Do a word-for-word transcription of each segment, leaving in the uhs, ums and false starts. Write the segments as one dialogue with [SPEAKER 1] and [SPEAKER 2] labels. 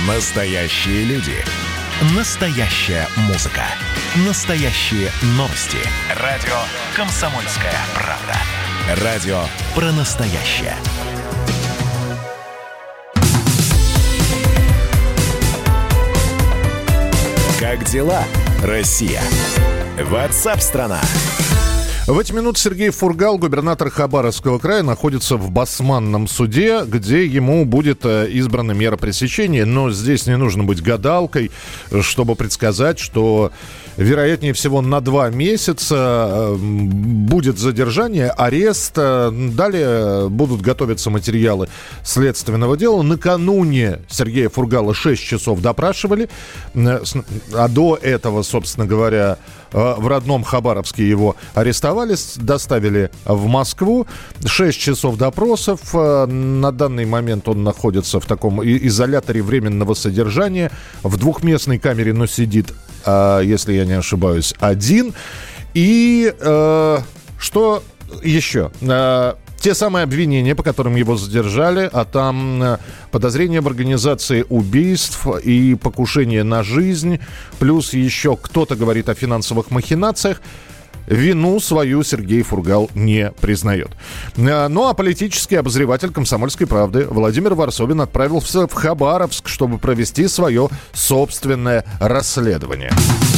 [SPEAKER 1] Настоящие люди. Настоящая музыка. Настоящие новости. Радио «Комсомольская правда». Радио про настоящее. Как дела, Россия? Ватсап-страна!
[SPEAKER 2] В эти минуты Сергей Фургал, губернатор Хабаровского края, находится в Басманном суде, где ему будет избрана мера пресечения. Но здесь не нужно быть гадалкой, чтобы предсказать, что, вероятнее всего, на два месяца будет задержание, арест. Далее будут готовиться материалы следственного дела. Накануне Сергея Фургала шесть часов допрашивали, а до этого, собственно говоря, в родном Хабаровске его арестовали, доставили в Москву. Шесть часов допросов. На данный момент он находится в таком изоляторе временного содержания. В двухместной камере, но сидит, если я не ошибаюсь, один. И э, что еще? Те самые обвинения, по которым его задержали, а там подозрение в организации убийств и покушение на жизнь, плюс еще кто-то говорит о финансовых махинациях. Вину свою Сергей Фургал не признает. Ну а политический обозреватель «Комсомольской правды» Владимир Варсобин отправился в Хабаровск, чтобы провести свое собственное расследование.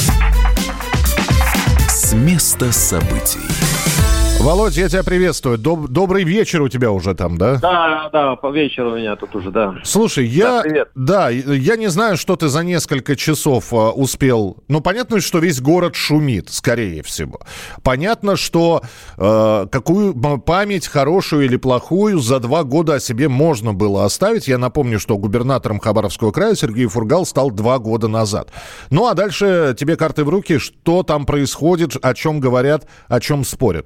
[SPEAKER 1] С места событий.
[SPEAKER 2] Володь, я тебя приветствую. Доб- добрый вечер у тебя уже там, да?
[SPEAKER 3] Да, да, по вечеру у меня тут уже, да.
[SPEAKER 2] Слушай, я,
[SPEAKER 3] да,
[SPEAKER 2] да, я не знаю, что ты за несколько часов а, успел. Ну, понятно, что весь город шумит, скорее всего. Понятно, что э, какую память, хорошую или плохую, за два года о себе можно было оставить. Я напомню, что губернатором Хабаровского края Сергей Фургал стал два года назад. Ну, а дальше тебе карты в руки. Что там происходит, о чем говорят, о чем спорят?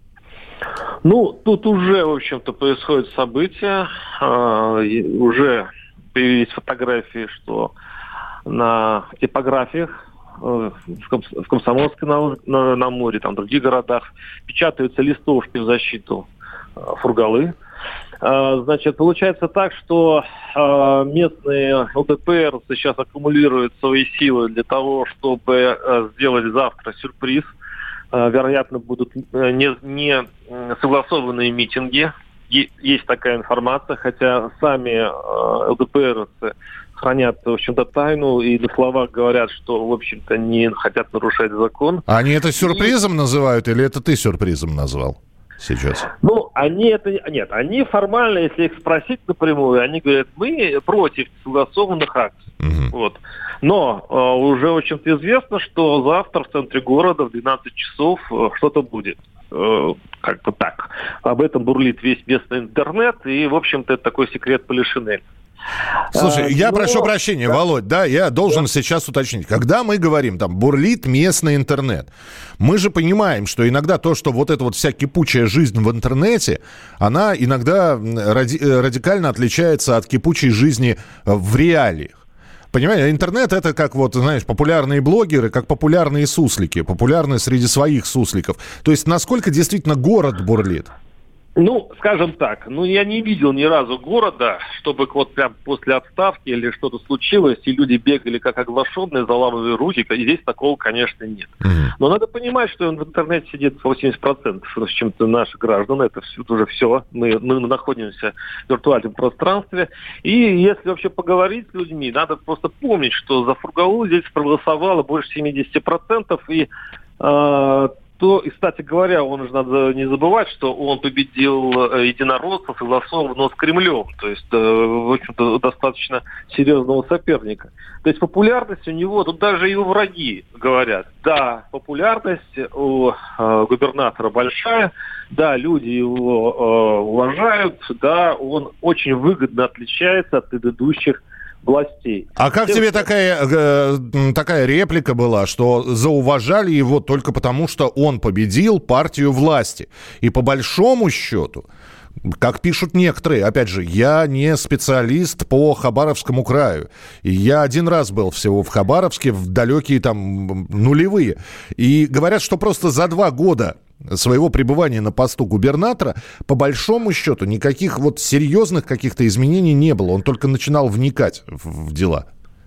[SPEAKER 3] Ну, тут уже, в общем-то, происходят события. Э, уже появились фотографии, что на типографиях э, в, Ком- в Комсомольске на, на, на море, там в других городах печатаются листовки в защиту э, Фургалы. Э, значит, получается так, что э, местные ЛДПР сейчас аккумулируют свои силы для того, чтобы э, сделать завтра сюрприз. Вероятно, будут не, не согласованные митинги. Есть такая информация, хотя сами ЛДПРовцы хранят, в общем-то, тайну и на словах говорят, что, в общем-то, не хотят нарушать закон.
[SPEAKER 2] А они это сюрпризом и... называют или это ты сюрпризом назвал сейчас?
[SPEAKER 3] Ну, они это... Нет, они формально, если их спросить напрямую, они говорят, мы против согласованных акций. Угу. Вот. Но э, уже, в общем-то, известно, что завтра в центре города в двенадцать часов э, что-то будет. Э, как-то так. Об этом бурлит весь местный интернет, и, в общем-то, это такой секрет Полишинеля.
[SPEAKER 2] Слушай, а, я но... прошу прощения, да? Володь, да, я должен да. сейчас уточнить. Когда мы говорим, там, бурлит местный интернет, мы же понимаем, что иногда то, что вот эта вот вся кипучая жизнь в интернете, она иногда ради... радикально отличается от кипучей жизни в реалиях. Понимаете, интернет — это как вот, знаешь, популярные блогеры, как популярные суслики, популярные среди своих сусликов. То есть насколько действительно город бурлит?
[SPEAKER 3] Ну, скажем так, ну я не видел ни разу города, чтобы вот прям после отставки или что-то случилось, и люди бегали как оглашенные, заламывая руки. И здесь такого, конечно, нет. Mm-hmm. Но надо понимать, что в интернете сидит восемьдесят процентов с чем-то наших граждан. Это все, уже все. Мы, мы находимся в виртуальном пространстве. И если вообще поговорить с людьми, надо просто помнить, что за Фургалу здесь проголосовало больше семьдесят процентов. И э, то, и, кстати говоря, он же надо не забывать, что он победил единороссов, согласованно с Кремлем, то есть, в общем-то, достаточно серьезного соперника. То есть популярность у него, тут даже его враги говорят, да, популярность у э, губернатора большая, да, люди его э, уважают, да, он очень выгодно отличается от предыдущих властей.
[SPEAKER 2] А как Тем, тебе что... такая, э, такая реплика была, что зауважали его только потому, что он победил партию власти? И по большому счету, как пишут некоторые, опять же, я не специалист по Хабаровскому краю. И я один раз был всего в Хабаровске, в далекие там нулевые. И говорят, что просто за два года своего пребывания на посту губернатора, по большому счету, никаких вот серьезных каких-то изменений не было. Он только начинал вникать в, в дела.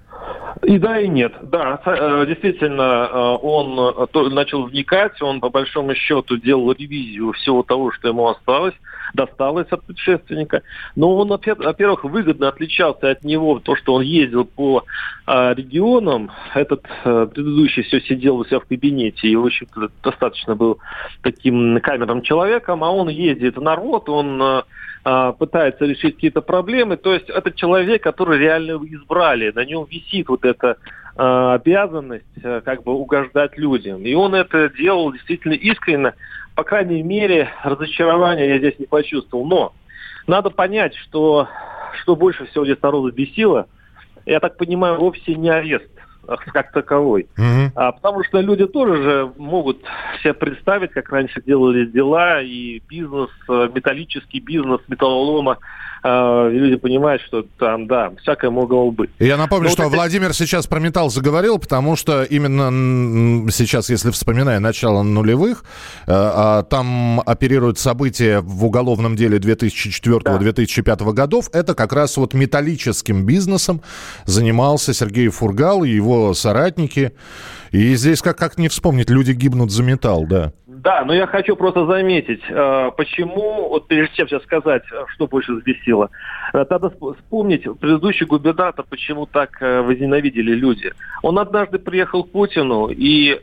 [SPEAKER 3] И да, и нет. Да, действительно, он начал вникать, он по большому счету делал ревизию всего того, что ему осталось, досталось от предшественника. Но он, во-первых, выгодно отличался от него, то, что он ездил по регионам. Этот предыдущий все сидел у себя в кабинете и, в общем-то, достаточно был таким камерным человеком, а он ездит в народ, он пытается решить какие-то проблемы. То есть это человек, который реально избрали. На нем висит вот эта э, обязанность э, как бы угождать людям. И он это делал действительно искренне. По крайней мере, разочарования я здесь не почувствовал. Но надо понять, что, что больше всего здесь народу бесило, я так понимаю, вовсе не арест как таковой. Mm-hmm. А, потому что люди тоже же могут себе представить, как раньше делались дела, и бизнес, металлический бизнес металлолома, э, и люди понимают, что там, да, всякое могло быть.
[SPEAKER 2] Я напомню, Но что вот это... Владимир сейчас про металл заговорил, потому что именно сейчас, если вспоминая начало нулевых, э, там оперируют события в уголовном деле две тысячи четвёртого - две тысячи пятого годов, это как раз вот металлическим бизнесом занимался Сергей Фургал и его соратники. И здесь как, как не вспомнить, люди гибнут за металл, да.
[SPEAKER 3] Да, но я хочу просто заметить, почему, вот прежде чем сейчас сказать, что больше взбесило, надо вспомнить, предыдущий губернатор, почему так возненавидели люди. Он однажды приехал к Путину и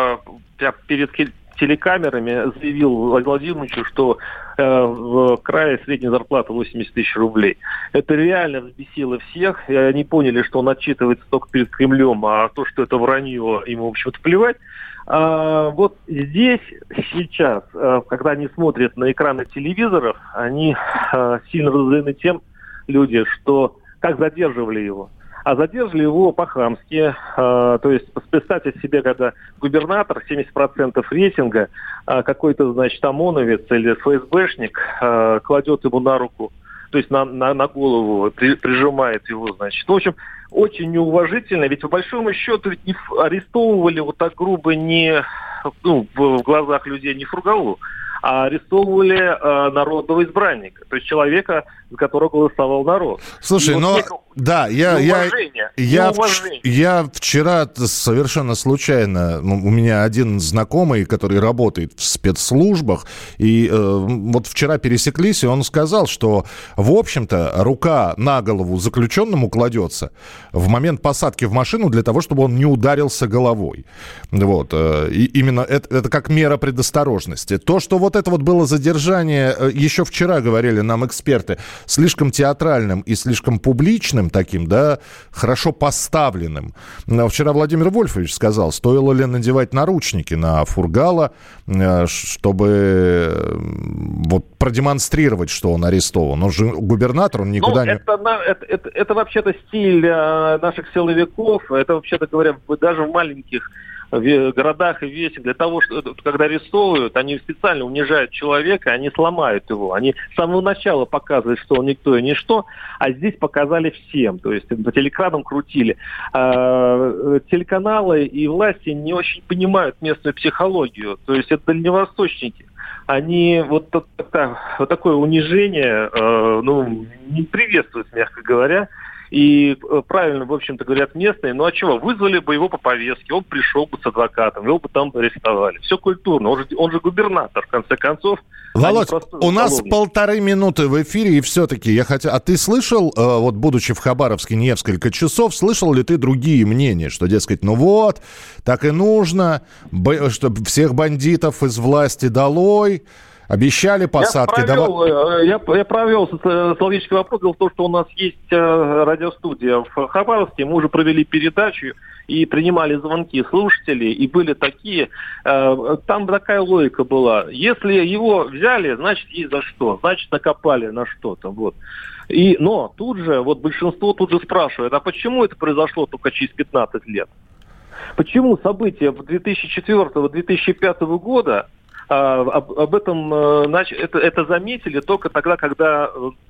[SPEAKER 3] перед телекамерами заявил Владимиру Владимировичу, что э, в крае средняя зарплата восемьдесят тысяч рублей. Это реально взбесило всех, и они поняли, что он отчитывается только перед Кремлем, а то, что это вранье, ему, в общем-то, плевать. А, вот здесь, сейчас, э, когда они смотрят на экраны телевизоров, они э, сильно разозлены тем, люди, что как задерживали его. А задержали его по-хамски. Э, то есть представьте себе, когда губернатор, семьдесят процентов рейтинга, э, какой-то, значит, ОМОНовец или ФСБшник э, кладет ему на руку, то есть на, на, на голову, при, прижимает его, значит. В общем, очень неуважительно, ведь по большому счету ведь не арестовывали вот так грубо не, ну, в, в глазах людей не Фургалу, а арестовывали э, народного избранника, то есть человека, за которого голосовал народ.
[SPEAKER 2] Слушай, но... Вот да, я, я, я, я вчера совершенно случайно, у меня один знакомый, который работает в спецслужбах, и э, вот вчера пересеклись, и он сказал, что, в общем-то, рука на голову заключенному кладется в момент посадки в машину для того, чтобы он не ударился головой. Вот, э, и именно это, это как мера предосторожности. То, что вот это вот было задержание, э, еще вчера говорили нам эксперты, слишком театральным и слишком публичным, таким, да, хорошо поставленным. Но вчера Владимир Вольфович сказал, стоило ли надевать наручники на Фургала, чтобы вот продемонстрировать, что он арестован. Он же губернатор, он никуда ну, не...
[SPEAKER 3] Это, это, это, это вообще-то стиль наших силовиков, это, вообще-то говоря, даже в маленьких в городах и весях, для того, что, когда арестовывают, они специально унижают человека, они сломают его. Они с самого начала показывают, что он никто и ничто, а здесь показали всем. То есть по телекранам крутили. А, телеканалы и власти не очень понимают местную психологию. То есть это дальневосточники. Они вот, вот такое унижение э, ну, не приветствуют, мягко говоря. И правильно, в общем-то, говорят местные, ну а чего, вызвали бы его по повестке, он пришел бы с адвокатом, его бы там арестовали. Все культурно, он же, он же губернатор, в конце концов.
[SPEAKER 2] Володь, у нас полторы минуты в эфире, и все-таки я хотел... А ты слышал, вот будучи в Хабаровске несколько часов, слышал ли ты другие мнения, что, дескать, ну вот, так и нужно, чтобы всех бандитов из власти долой... Обещали посадки.
[SPEAKER 3] Я провел, Давай... я, я провел социологический вопрос. Дело в том, что у нас есть радиостудия в Хабаровске. Мы уже провели передачу и принимали звонки слушателей. И были такие... Там такая логика была. Если его взяли, значит, есть за что. Значит, накопали на что-то. Вот. И, но тут же, вот большинство тут же спрашивает, а почему это произошло только через пятнадцать лет? Почему события две тысячи четвёртого - две тысячи пятого года Об, об этом это, это заметили только тогда, когда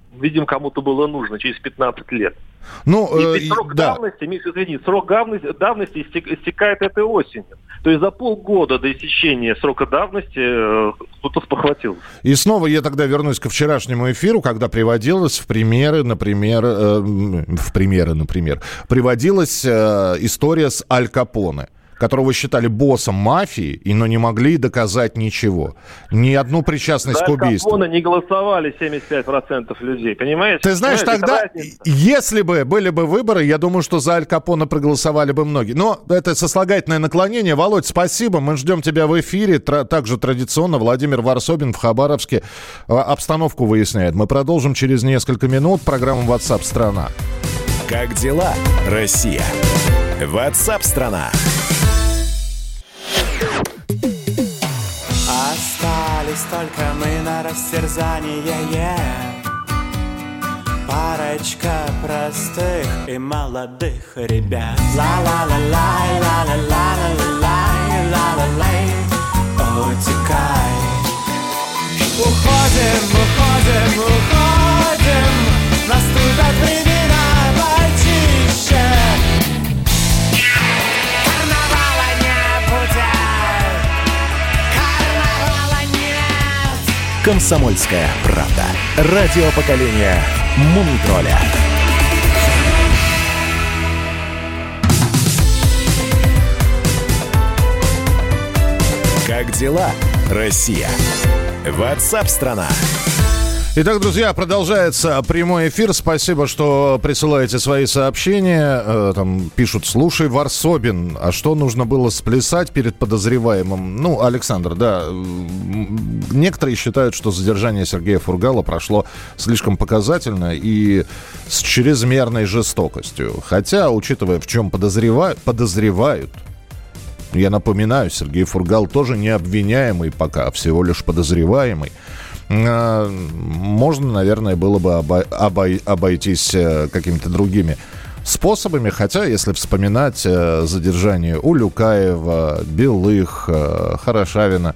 [SPEAKER 3] видимо, кому-то было нужно через пятнадцать лет.
[SPEAKER 2] Ну, э,
[SPEAKER 3] и срок
[SPEAKER 2] да.
[SPEAKER 3] давности, Миш, извини, срок давности, давности истекает этой осенью. То есть за полгода до истечения срока давности э, кто-то спохватился.
[SPEAKER 2] И снова я тогда вернусь ко вчерашнему эфиру, когда приводилась в примеры, например, э, в примеры, например, приводилась э, история с Аль Капоне, которого считали боссом мафии, и, но не могли доказать ничего. Ни одну причастность
[SPEAKER 3] За
[SPEAKER 2] к убийству.
[SPEAKER 3] За Аль Капоне не голосовали семьдесят пять процентов людей, понимаете?
[SPEAKER 2] Ты знаешь,
[SPEAKER 3] понимаете,
[SPEAKER 2] тогда, если бы были бы выборы, я думаю, что за Аль Капоне проголосовали бы многие. Но это сослагательное наклонение. Володь, спасибо, мы ждем тебя в эфире. Тра- также традиционно Владимир Варсобин в Хабаровске обстановку выясняет. Мы продолжим через несколько минут программу WhatsApp страна.
[SPEAKER 1] Как дела, Россия? WhatsApp страна.
[SPEAKER 4] Остались только мы на растерзание, yeah. Парочка простых и молодых ребят. Ла-ла-ла-лай, ла-ла-ла-ла-ла-лай, ла-ла-лай, утекай. Уходим, уходим, уходим, наступят времена почище. Карнавала не будет, карнавала нет.
[SPEAKER 1] Комсомольская правда. Радио поколения Мумитроля. Как дела, Россия? WhatsApp страна.
[SPEAKER 2] Итак, друзья, продолжается прямой эфир. Спасибо, что присылаете свои сообщения. Э, там пишут: слушай, Варсобин, а что нужно было сплясать перед подозреваемым? Ну, Александр, да, некоторые считают, что задержание Сергея Фургала прошло слишком показательно и с чрезмерной жестокостью. Хотя, учитывая, в чем подозревают, подозревают, я напоминаю, Сергей Фургал тоже не обвиняемый пока, а всего лишь подозреваемый. Можно, наверное, было бы обо- обой- обойтись какими-то другими способами. Хотя, если вспоминать задержание Улюкаева, Белых, Хорошавина.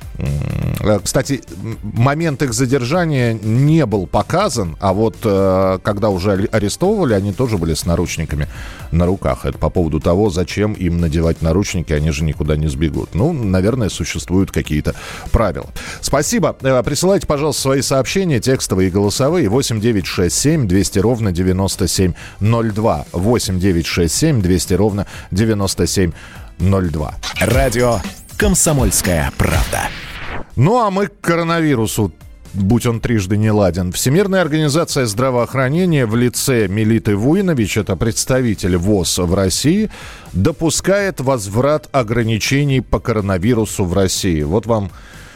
[SPEAKER 2] Кстати, момент их задержания не был показан, а вот когда уже арестовывали, они тоже были с наручниками на руках. Это по поводу того, зачем им надевать наручники, они же никуда не сбегут. Ну, наверное, существуют какие-то правила. Спасибо. Присылайте, пожалуйста, свои сообщения, текстовые и голосовые. восемь девятьсот шестьдесят семь двести ровно девяносто семь ноль два. восемь девятьсот шестьдесят семь двести ровно девяносто семь ноль два.
[SPEAKER 1] Радио «Комсомольская правда».
[SPEAKER 2] Ну, а мы к коронавирусу, будь он трижды не ладен. Всемирная организация здравоохранения в лице Мелиты Вуйнович, это представитель ВОЗ в России, допускает возврат ограничений по коронавирусу в России. Вот вам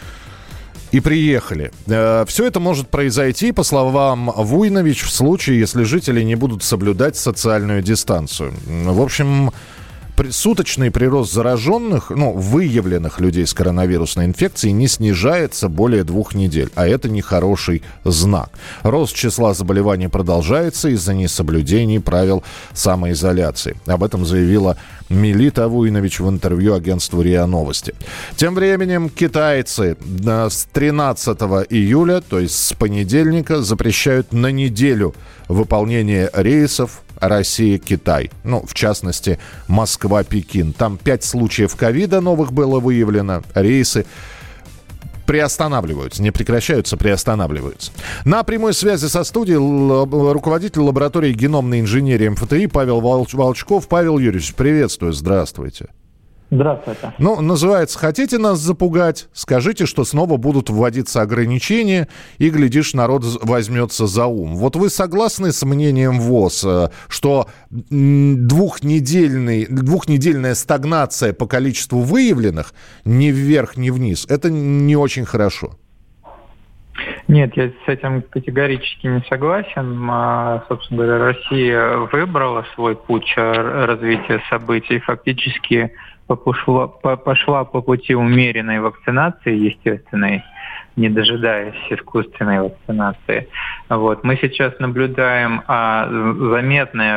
[SPEAKER 2] и приехали. Все это может произойти, по словам Вуйнович, в случае, если жители не будут соблюдать социальную дистанцию. В общем, суточный прирост зараженных, ну, выявленных людей с коронавирусной инфекцией не снижается более двух недель, а это нехороший знак. Рост числа заболеваний продолжается из-за несоблюдений правил самоизоляции. Об этом заявила Мелита Вуйнович в интервью агентству РИА Новости. Тем временем китайцы с тринадцатого июля, то есть с понедельника, запрещают на неделю выполнение рейсов Россия-Китай. Ну, в частности, Москва-Пекин. Там пять случаев ковида новых было выявлено. Рейсы приостанавливаются. Не прекращаются, приостанавливаются. На прямой связи со студией л- руководитель лаборатории геномной инженерии эм эф тэ и Павел Волч- Волчков. Павел Юрьевич, приветствую, здравствуйте.
[SPEAKER 5] Здравствуйте.
[SPEAKER 2] Ну, называется, хотите нас запугать? Скажите, что снова будут вводиться ограничения, и, глядишь, народ возьмется за ум. Вот вы согласны с мнением ВОЗ, что двухнедельный, двухнедельная стагнация по количеству выявленных ни вверх, ни вниз, это не очень хорошо?
[SPEAKER 5] Нет, я с этим категорически не согласен. А, собственно говоря, Россия выбрала свой путь развития событий, фактически пошла, пошла по пути умеренной вакцинации, естественной, не дожидаясь искусственной вакцинации. Вот. Мы сейчас наблюдаем а, заметное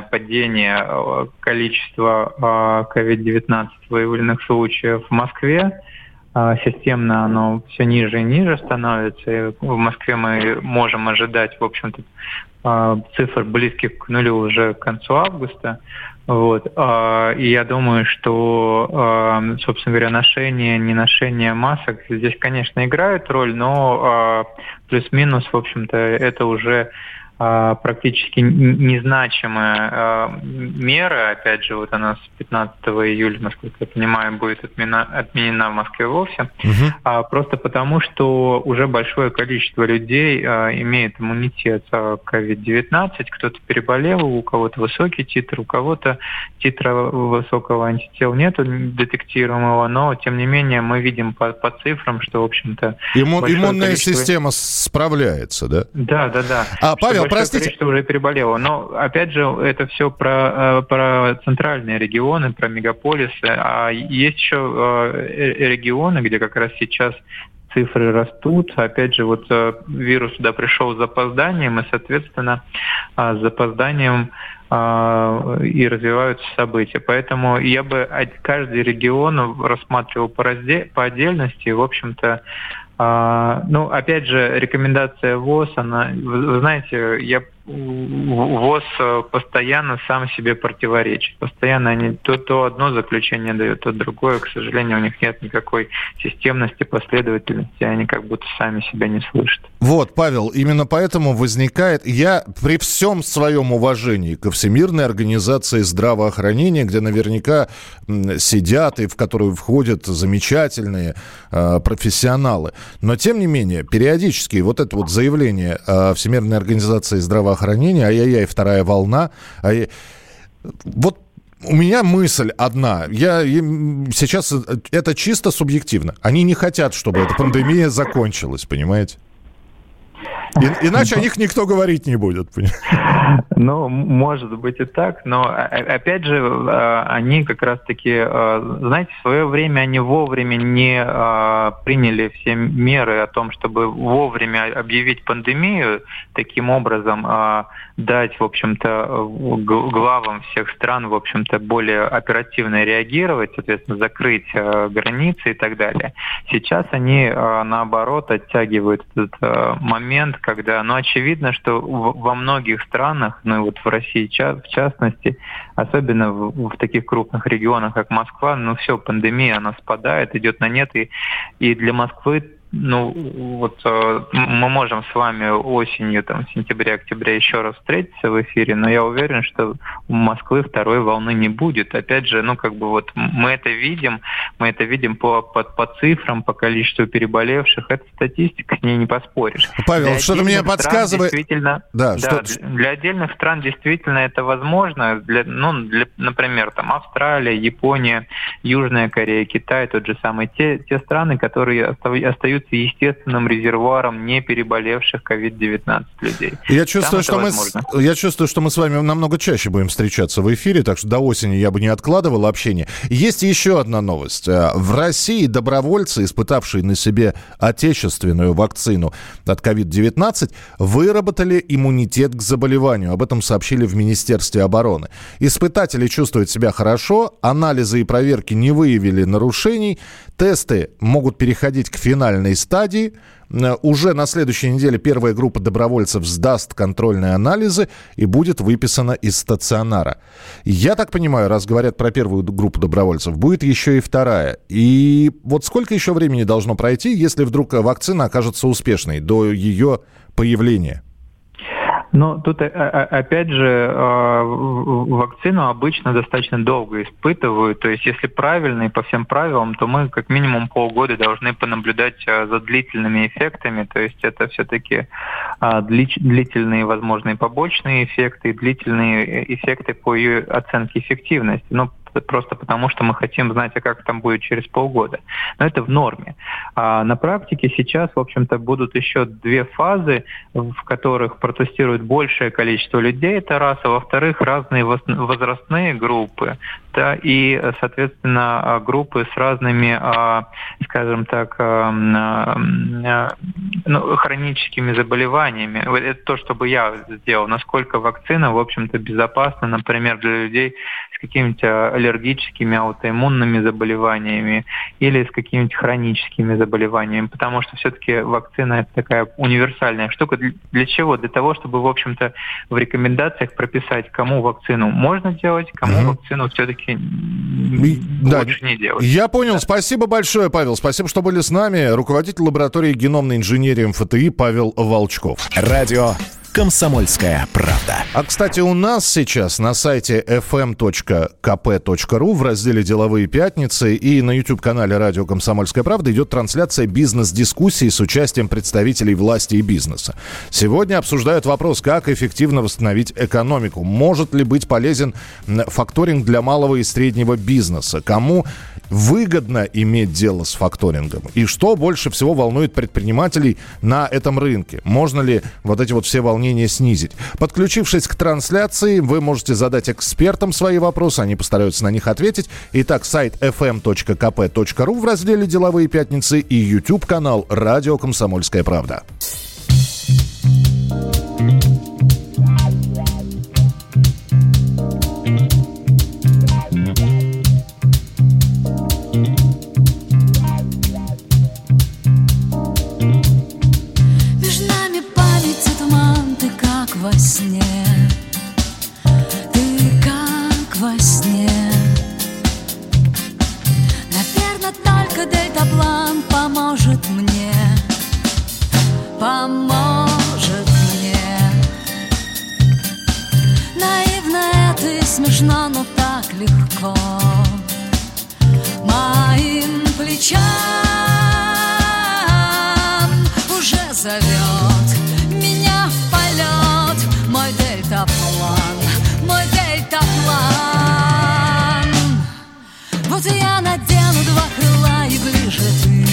[SPEAKER 5] падение количества а, ковид девятнадцать выявленных случаев в Москве. системно оно все ниже и ниже становится. И в Москве мы можем ожидать, в общем-то, цифр близких к нулю уже к концу августа. Вот. И я думаю, что, собственно говоря, ношение, не ношение масок здесь, конечно, играет роль, но плюс-минус, в общем-то, это уже практически незначимая мера. Опять же, вот она с пятнадцатого июля, насколько я понимаю, будет отмена, отменена в Москве вовсе. Угу. Просто потому, что уже большое количество людей имеет иммунитет к ковид девятнадцать. Кто-то переболел, у кого-то высокий титр, у кого-то титра высокого антител нету детектируемого, но, тем не менее, мы видим по, по цифрам, что, в общем-то...
[SPEAKER 2] Иммун, иммунная количество... система справляется, да?
[SPEAKER 5] Да, да, да.
[SPEAKER 2] А, Павел, простите.
[SPEAKER 5] Количество уже переболело. Но, опять же, это все про, про центральные регионы, про мегаполисы. А есть еще регионы, где как раз сейчас цифры растут. Опять же, вот вирус сюда пришел с запозданием, и, соответственно, с запозданием и развиваются события. Поэтому я бы каждый регион рассматривал по, разде... по отдельности. В общем-то, ну, опять же, рекомендация ВОЗ, она, вы знаете, я ВОЗ постоянно сам себе противоречит. Постоянно они то, то одно заключение дают, то другое. К сожалению, у них нет никакой системности, последовательности. Они как будто сами себя не слышат.
[SPEAKER 2] Вот, Павел, именно поэтому возникает... Я при всем своем уважении ко Всемирной организации здравоохранения, где наверняка сидят и в которую входят замечательные э, профессионалы. Но, тем не менее, периодически вот это вот заявление э, Всемирной организации здравоохранения, ай-яй-яй, вторая волна. Ай... Вот у меня мысль одна. Я сейчас это чисто субъективно. Они не хотят, чтобы эта пандемия закончилась, понимаете? И, иначе о них никто говорить не будет.
[SPEAKER 5] Ну, может быть и так, но, опять же, они как раз-таки, знаете, в свое время они вовремя не приняли все меры о том, чтобы вовремя объявить пандемию, таким образом дать, в общем-то, главам всех стран, в общем-то, более оперативно реагировать, соответственно, закрыть границы и так далее. Сейчас они, наоборот, оттягивают этот момент, когда, ну, очевидно, что во многих странах, ну, вот в России в частности, особенно в, в таких крупных регионах, как Москва, ну, все, пандемия, она спадает, идет на нет, и, и для Москвы, ну, вот э, мы можем с вами осенью, там, сентября-октября еще раз встретиться в эфире, но я уверен, что у Москвы второй волны не будет. Опять же, ну, как бы вот мы это видим, мы это видим по, по, по цифрам, по количеству переболевших. Это статистика, с ней не поспоришь.
[SPEAKER 2] Павел, для что-то мне подсказывает...
[SPEAKER 5] Действительно, да, да, что... для отдельных стран действительно это возможно. Для, ну, для, например, там, Австралия, Япония, Южная Корея, Китай, тот же самый. Те, те страны, которые остаются естественным резервуаром не переболевших ковид девятнадцать людей.
[SPEAKER 2] Я чувствую, что мы, я чувствую, что мы с вами намного чаще будем встречаться в эфире, так что до осени я бы не откладывал общение. Есть еще одна новость. В России добровольцы, испытавшие на себе отечественную вакцину от ковид девятнадцать, выработали иммунитет к заболеванию. Об этом сообщили в Министерстве обороны. Испытатели чувствуют себя хорошо, анализы и проверки не выявили нарушений, тесты могут переходить к финальной стадии. Уже на следующей неделе первая группа добровольцев сдаст контрольные анализы и будет выписана из стационара. Я так понимаю, раз говорят про первую группу добровольцев, будет еще и вторая. И вот сколько еще времени должно пройти, если вдруг вакцина окажется успешной до ее появления?
[SPEAKER 5] Но тут, опять же, вакцину обычно достаточно долго испытывают. То есть, если правильно и по всем правилам, то мы как минимум полгода должны понаблюдать за длительными эффектами. То есть, это все-таки длительные возможные побочные эффекты и длительные эффекты по ее оценке эффективности. Ну, просто потому, что мы хотим знать, а как там будет через полгода. Но это в норме. А на практике сейчас, в общем-то, будут еще две фазы, в которых протестируют большее количество людей, это раз, а во-вторых, разные возрастные группы, да, и, соответственно, группы с разными, скажем так, ну, хроническими заболеваниями. Это то, что бы я сделал. Насколько вакцина, в общем-то, безопасна, например, для людей с какими-нибудь аллергическими, аутоиммунными заболеваниями или с какими-нибудь хроническими заболеваниями, потому что все-таки вакцина – это такая универсальная штука. Для чего? Для того, чтобы, в общем-то, в рекомендациях прописать, кому вакцину можно делать, кому угу. вакцину все-таки
[SPEAKER 2] да,
[SPEAKER 5] лучше не делать.
[SPEAKER 2] Я понял.
[SPEAKER 5] Да.
[SPEAKER 2] Спасибо большое, Павел. Спасибо, что были с нами. Руководитель лаборатории геномной инженерии эм эф тэ и Павел Волчков.
[SPEAKER 1] Радио «Комсомольская правда».
[SPEAKER 2] А, кстати, у нас сейчас на сайте эф эм точка ка пэ точка ру в разделе «Деловые пятницы» и на YouTube-канале «Радио Комсомольская правда» идет трансляция бизнес-дискуссий с участием представителей власти и бизнеса. Сегодня обсуждают вопрос, как эффективно восстановить экономику. Может ли быть полезен факторинг для малого и среднего бизнеса? Кому выгодно иметь дело с факторингом? И что больше всего волнует предпринимателей на этом рынке? Можно ли вот эти вот все волнения снизить? Подключившись к трансляции, вы можете задать экспертам свои вопросы, они постараются на них ответить. Итак, сайт эф эм точка ка пэ точка ру в разделе «Деловые пятницы» и YouTube-канал «Радио Комсомольская правда».
[SPEAKER 6] Во сне, ты как во сне. Наверное, только дельтаплан поможет мне, поможет мне. Наивно это и смешно, но так легко. Моим плечам уже зовет меня в полет мой дельтаплан, мой дельтаплан. Вот я надену два крыла, и ближе ты,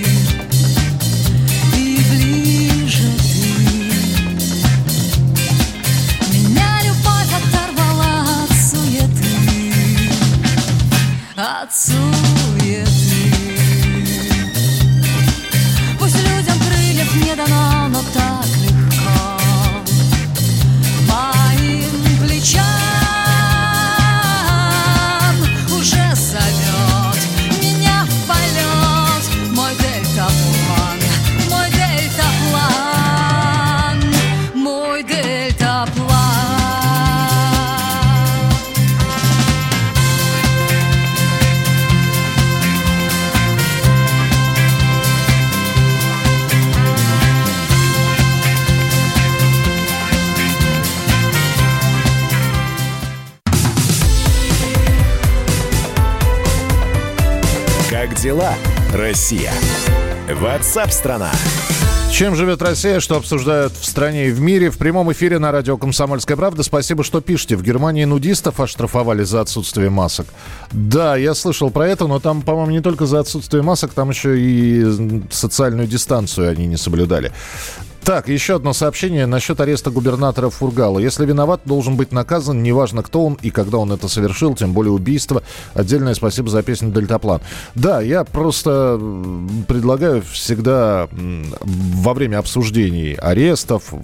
[SPEAKER 6] и ближе ты. Меня любовь оторвала от суеты, от суеты. Пусть людям крыльев не дано, но так легко. Моим плечам уже зовет меня в полет мой дельтаплан, мой дельтаплан, мой дельтаплан.
[SPEAKER 1] Как дела, Россия? WhatsApp-страна.
[SPEAKER 2] Чем живет Россия, что обсуждают в стране и в мире? В прямом эфире на радио «Комсомольская правда». Спасибо, что пишете. В Германии нудистов оштрафовали за отсутствие масок. Да, я слышал про это, но там, по-моему, не только за отсутствие масок, там еще и социальную дистанцию они не соблюдали. Так, еще одно сообщение насчет ареста губернатора Фургала. Если виноват, должен быть наказан, неважно кто он и когда он это совершил, тем более убийство. Отдельное спасибо за песню «Дельтаплан». Да, я просто предлагаю всегда во время обсуждений арестов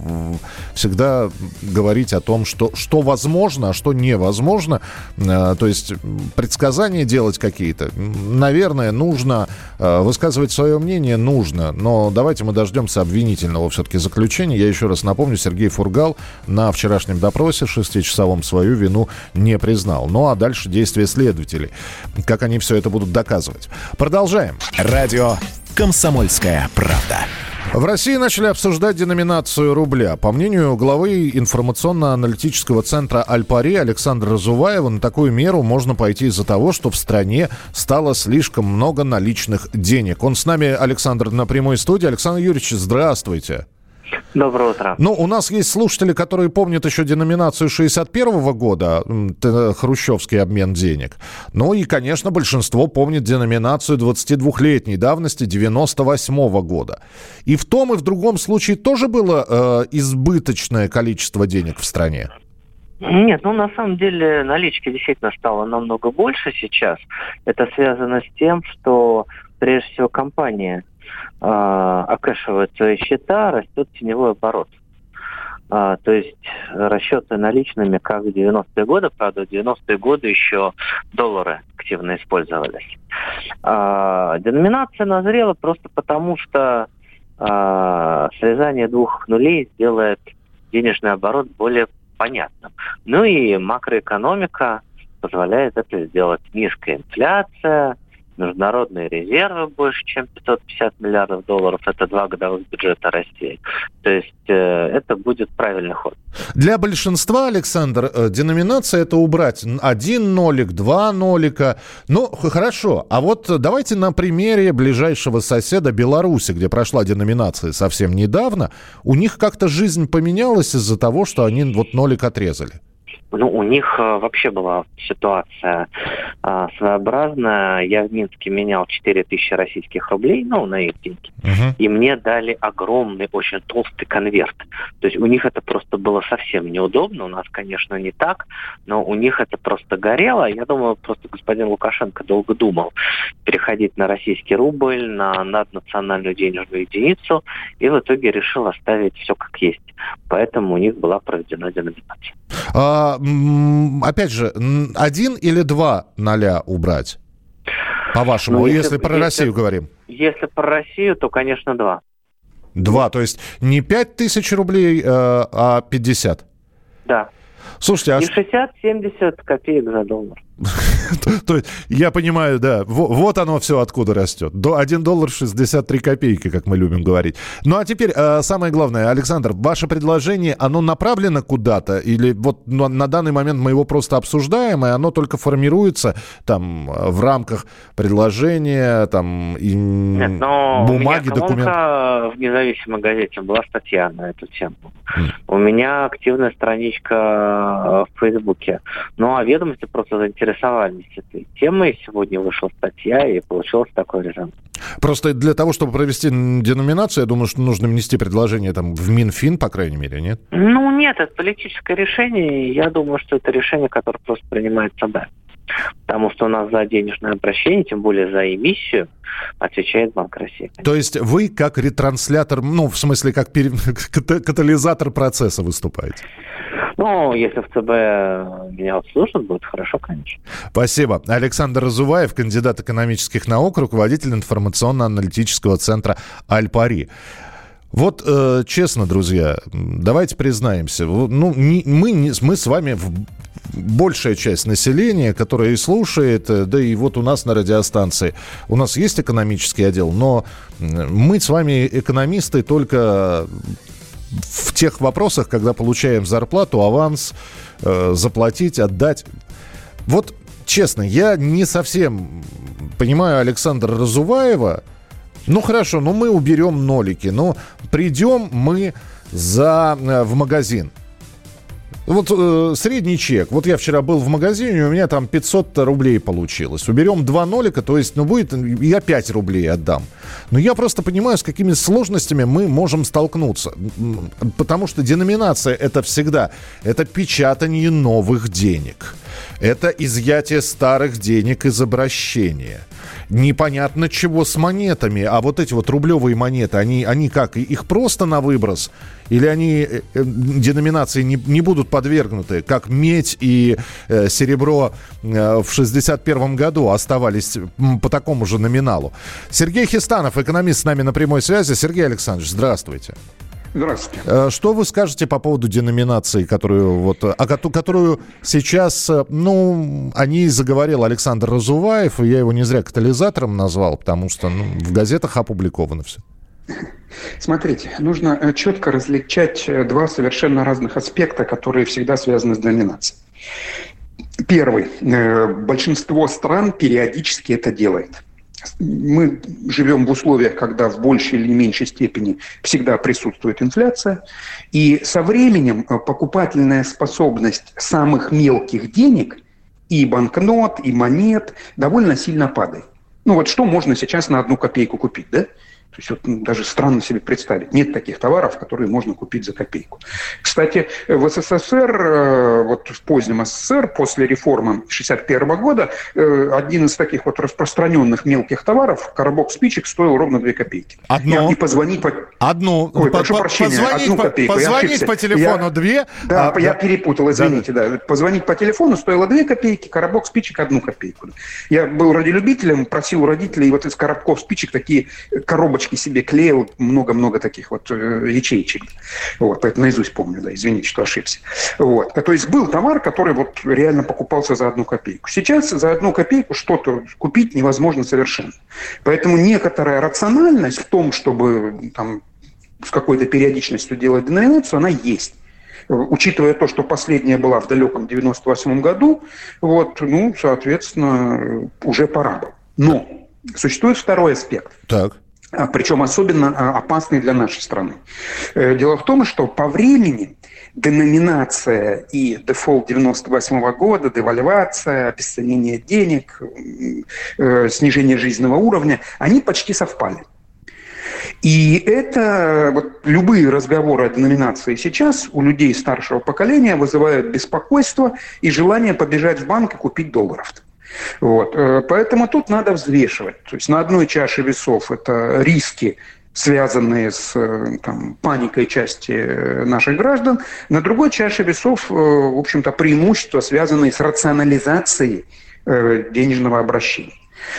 [SPEAKER 2] всегда говорить о том, что, что возможно, а что невозможно. То есть предсказания делать какие-то, наверное, нужно. Высказывать свое мнение нужно, но давайте мы дождемся обвинительного все-таки заключения. Я еще раз напомню, Сергей Фургал на вчерашнем допросе шестичасовом свою вину не признал. Ну а дальше действия следователей. Как они все это будут доказывать. Продолжаем.
[SPEAKER 1] Радио «Комсомольская правда».
[SPEAKER 2] В России начали обсуждать деноминацию рубля. По мнению главы информационно-аналитического центра «Аль-Пари» Александра Разуваева, на такую меру можно пойти из-за того, что в стране стало слишком много наличных денег. Он с нами, Александр, на прямой студии. Александр Юрьевич, здравствуйте.
[SPEAKER 7] Доброе утро.
[SPEAKER 2] Ну, у нас есть слушатели, которые помнят еще деноминацию шестьдесят первого года, хрущевский обмен денег. Ну и, конечно, большинство помнит деноминацию двадцатидвухлетней давности девяносто восьмого года. И в том и в другом случае тоже было э, избыточное количество денег в стране?
[SPEAKER 7] Нет, ну на самом деле налички действительно стало намного больше сейчас. Это связано с тем, что прежде всего компания э, окэшивает свои счета, растет теневой оборот. А, то есть расчеты наличными, как в девяностые годы, правда, в девяностые годы еще доллары активно использовались. А, деноминация назрела просто потому, что а, срезание двух нулей сделает денежный оборот более понятным. Ну и макроэкономика позволяет это сделать. Низкая инфляция, международные резервы больше, чем пятьсот пятьдесят миллиардов долларов. Это два годовых бюджета России. То есть э, это будет правильный ход.
[SPEAKER 2] Для большинства, Александр, э, деноминация – это убрать один нолик, два нолика. Ну, хорошо. А вот давайте на примере ближайшего соседа Беларуси, где прошла деноминация совсем недавно. У них как-то жизнь поменялась из-за того, что они вот нолик отрезали?
[SPEAKER 7] Ну, у них э, вообще была ситуация э, своеобразная. Я в Минске менял четыре тысячи российских рублей, ну, на их деньги. Uh-huh. И мне дали огромный, очень толстый конверт. То есть у них это просто было совсем неудобно. У нас, конечно, не так, но у них это просто горело. Я думаю, просто господин Лукашенко долго думал переходить на российский рубль, на наднациональную денежную единицу, и в итоге решил оставить все как есть. Поэтому у них была проведена деноминация.
[SPEAKER 2] А, опять же, один или два ноля убрать? По-вашему, ну, если, если про если, Россию говорим.
[SPEAKER 7] Если про Россию, то, конечно, два.
[SPEAKER 2] Два, то есть не пять тысяч рублей, а пятьдесят?
[SPEAKER 7] Да.
[SPEAKER 2] Слушайте, а...
[SPEAKER 7] Не шестьдесят, семьдесят копеек за доллар.
[SPEAKER 2] То есть, я понимаю, да, вот оно все откуда растет. До один доллар шестьдесят три копейки, как мы любим говорить. Ну, а теперь самое главное, Александр, ваше предложение, оно направлено куда-то? Или вот на данный момент мы его просто обсуждаем, и оно только формируется там в рамках предложения, там, и
[SPEAKER 7] Нет, но
[SPEAKER 2] бумаги, документы?
[SPEAKER 7] В независимой газете была статья на эту тему. Mm. У меня активная страничка в Фейсбуке. Ну, а ведомости просто заинтересовались этой темой. Сегодня вышла статья, и получилось такой результат.
[SPEAKER 2] Просто для того, чтобы провести деноминацию, я думаю, что нужно внести предложение там в Минфин, по крайней мере, нет?
[SPEAKER 7] Ну, нет, это политическое решение. И я думаю, что это решение, которое просто принимает ЦБ. Потому что у нас за денежное обращение, тем более за эмиссию, отвечает Банк России.
[SPEAKER 2] То есть вы как ретранслятор, ну, в смысле, как пере... катализатор процесса выступаете?
[SPEAKER 7] Ну, если в ЦБ меня обслужат, будет хорошо, конечно.
[SPEAKER 2] Спасибо. Александр Разуваев, кандидат экономических наук, руководитель информационно-аналитического центра «Аль-Пари». Вот, э, честно, друзья, давайте признаемся. Ну, не, мы, не, мы с вами, в, большая часть населения, которая и слушает, да и вот у нас на радиостанции, у нас есть экономический отдел, но мы с вами экономисты только в тех вопросах, когда получаем зарплату, аванс, э, заплатить, отдать. Вот, честно, я не совсем понимаю Александра Разуваева. Ну, хорошо, ну, мы уберем нолики. Ну, придем мы за, э, в магазин. Вот э, средний чек. Вот я вчера был в магазине, у меня там пятьсот рублей получилось. Уберем два нолика, то есть, ну, будет, я пять рублей отдам. Но я просто понимаю, с какими сложностями мы можем столкнуться. Потому что деноминация – это всегда, это печатание новых денег. Это изъятие старых денег из обращения. Непонятно чего с монетами. А вот эти вот рублевые монеты, они, они как, их просто на выброс? Или они э, деноминации не, не будут подвергнуты, как медь и э, серебро э, в шестьдесят первом году оставались по такому же номиналу? Сергей Хистанов, экономист, с нами на прямой связи. Сергей Александрович, здравствуйте.
[SPEAKER 8] Здравствуйте.
[SPEAKER 2] Что вы скажете по поводу деноминации, которую, вот, а, которую сейчас, ну, о ней заговорил Александр Разуваев, и я его не зря катализатором назвал, потому что ну, в газетах опубликовано все.
[SPEAKER 8] Смотрите, нужно четко различать два совершенно разных аспекта, которые всегда связаны с деноминацией. Первый. Большинство стран периодически это делает. Мы живем в условиях, когда в большей или меньшей степени всегда присутствует инфляция. И со временем покупательная способность самых мелких денег, и банкнот, и монет, довольно сильно падает. Ну вот что можно сейчас на одну копейку купить, да? То есть вот, ну, даже странно себе представить. Нет таких товаров, которые можно купить за копейку. Кстати, в СССР, вот в позднем СССР, после реформы шестьдесят первого года, один из таких вот распространенных мелких товаров, коробок спичек, стоил ровно две копейки.
[SPEAKER 2] Одно.
[SPEAKER 8] И позвонить по...
[SPEAKER 2] Одну.
[SPEAKER 8] Ой,
[SPEAKER 2] по,
[SPEAKER 8] прошу
[SPEAKER 2] по,
[SPEAKER 8] прощения,
[SPEAKER 2] позвонить
[SPEAKER 8] одну
[SPEAKER 2] по,
[SPEAKER 8] копейку.
[SPEAKER 2] Позвонить по телефону
[SPEAKER 8] я...
[SPEAKER 2] две.
[SPEAKER 8] Да,
[SPEAKER 2] а,
[SPEAKER 8] я
[SPEAKER 2] да.
[SPEAKER 8] перепутал, извините. Да, да. Позвонить по телефону стоило две копейки, коробок спичек одну копейку. Я был радиолюбителем, просил у родителей вот из коробков спичек такие коробочки себе клеил, много-много таких вот э, ячеечек. Вот, поэтому наизусть помню, да, извините, что ошибся. Вот. То есть был товар, который вот реально покупался за одну копейку. Сейчас за одну копейку что-то купить невозможно совершенно. Поэтому некоторая рациональность в том, чтобы там с какой-то периодичностью делать деноминацию, она есть. Учитывая то, что последняя была в далеком девяносто восьмом году, вот, ну, соответственно, уже пора было. Но существует второй аспект.
[SPEAKER 2] Так.
[SPEAKER 8] Причем особенно опасный для нашей страны. Дело в том, что по времени деноминация и дефолт девяносто восьмого года, девальвация, обесценение денег, снижение жизненного уровня, они почти совпали. И это вот, любые разговоры о деноминации сейчас у людей старшего поколения вызывают беспокойство и желание побежать в банк и купить долларов. Вот. Поэтому тут надо взвешивать. То есть на одной чаше весов это риски, связанные с там, паникой части наших граждан, на другой чаше весов, в общем-то, преимущества, связанные с рационализацией денежного обращения.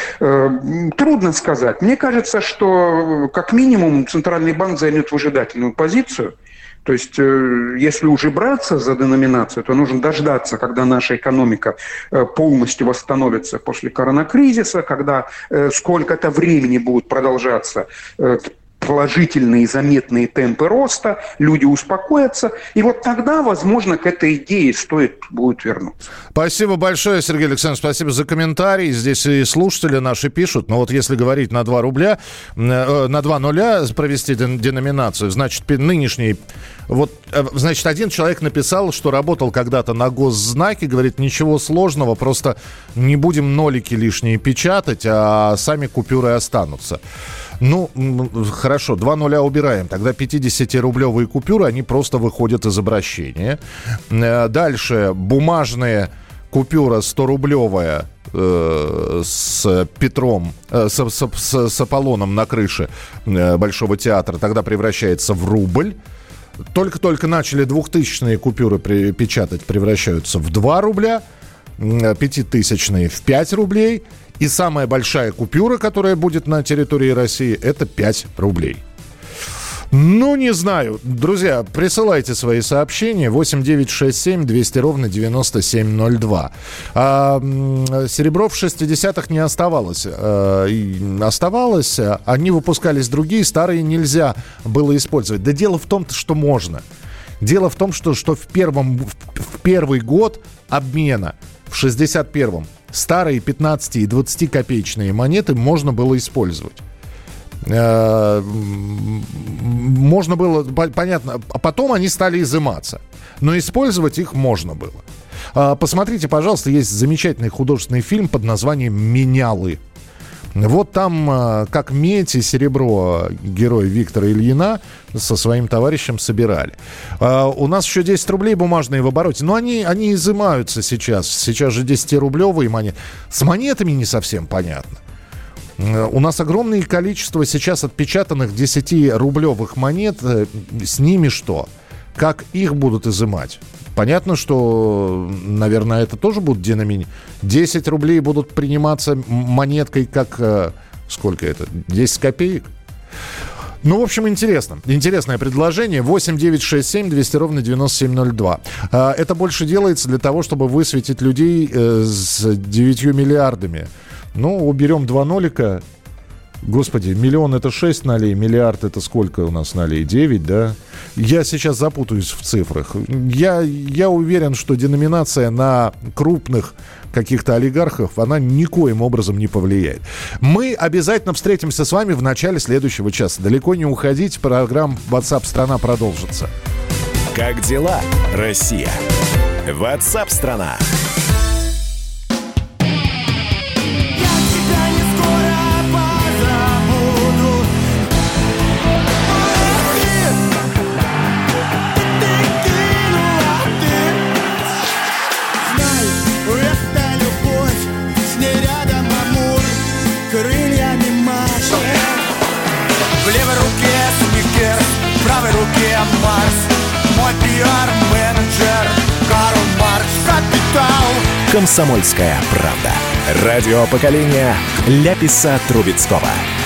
[SPEAKER 8] Трудно сказать. Мне кажется, что как минимум Центральный банк займет выжидательную позицию. То есть, если уже браться за деноминацию, то нужно дождаться, когда наша экономика полностью восстановится после коронакризиса, когда сколько-то времени будут продолжаться положительные заметные темпы роста, люди успокоятся, и вот тогда, возможно, к этой идее стоит будет вернуться.
[SPEAKER 2] Спасибо большое, Сергей Александрович, спасибо за комментарий. Здесь и слушатели наши пишут, но вот если говорить на два рубля, на два нуля провести деноминацию, значит, нынешний... Вот, значит, один человек написал, что работал когда-то на госзнаке, говорит, ничего сложного, просто не будем нолики лишние печатать, а сами купюры останутся. Ну, хорошо, два нуля убираем. Тогда пятидесятирублевые купюры, они просто выходят из обращения. Дальше бумажные купюра сто-рублевая э, с Петром, э, с, с, с Аполлоном на крыше э, Большого театра, тогда превращается в рубль. Только-только начали двухтысячные купюры при, печатать, превращаются в два рубля, пятитысячные в пять рублей. И самая большая купюра, которая будет на территории России, это пять рублей. Ну, не знаю. Друзья, присылайте свои сообщения. восемь девятьсот шестьдесят семь двести ровно девяносто семь ноль два. А, серебро в шестидесятых не оставалось. А, оставалось. Они выпускались другие, старые нельзя было использовать. Да дело в том, что можно. Дело в том, что, что в, первом, в первый год обмена, в шестьдесят первом, старые пятнадцати- и двадцатикопеечные монеты можно было использовать. Можно было, понятно, а потом они стали изыматься. Но использовать их можно было. Посмотрите, пожалуйста, есть замечательный художественный фильм под названием «Менялы». Вот там, как медь и серебро героя Виктора Ильина со своим товарищем собирали. У нас еще десять рублей бумажные в обороте, но они, они изымаются сейчас. Сейчас же десятирублевые монеты. С монетами не совсем понятно. У нас огромное количество сейчас отпечатанных десятирублевых монет. С ними что? Как их будут изымать? Понятно, что, наверное, это тоже будут деномини. десять рублей будут приниматься монеткой как... Сколько это? десять копеек? Ну, в общем, интересно. Интересное предложение. восемь девятьсот шестьдесят семь двести ровно девяносто семь ноль два. Это больше делается для того, чтобы высветить людей с девятью миллиардами. Ну, уберем два нолика. Господи, миллион это шесть нолей, миллиард это сколько у нас нолей? девять, да? Я сейчас запутаюсь в цифрах. Я, я уверен, что деноминация на крупных каких-то олигархов, она никоим образом не повлияет. Мы обязательно встретимся с вами в начале следующего часа. Далеко не уходите, программа WhatsApp страна продолжится.
[SPEAKER 1] Как дела, Россия? WhatsApp страна.
[SPEAKER 4] Юпитер, в правой руке Марс. Мой пиар-менеджер Карл Маркс, капитал.
[SPEAKER 1] «Комсомольская правда». Радио поколения Ляписа Трубецкого.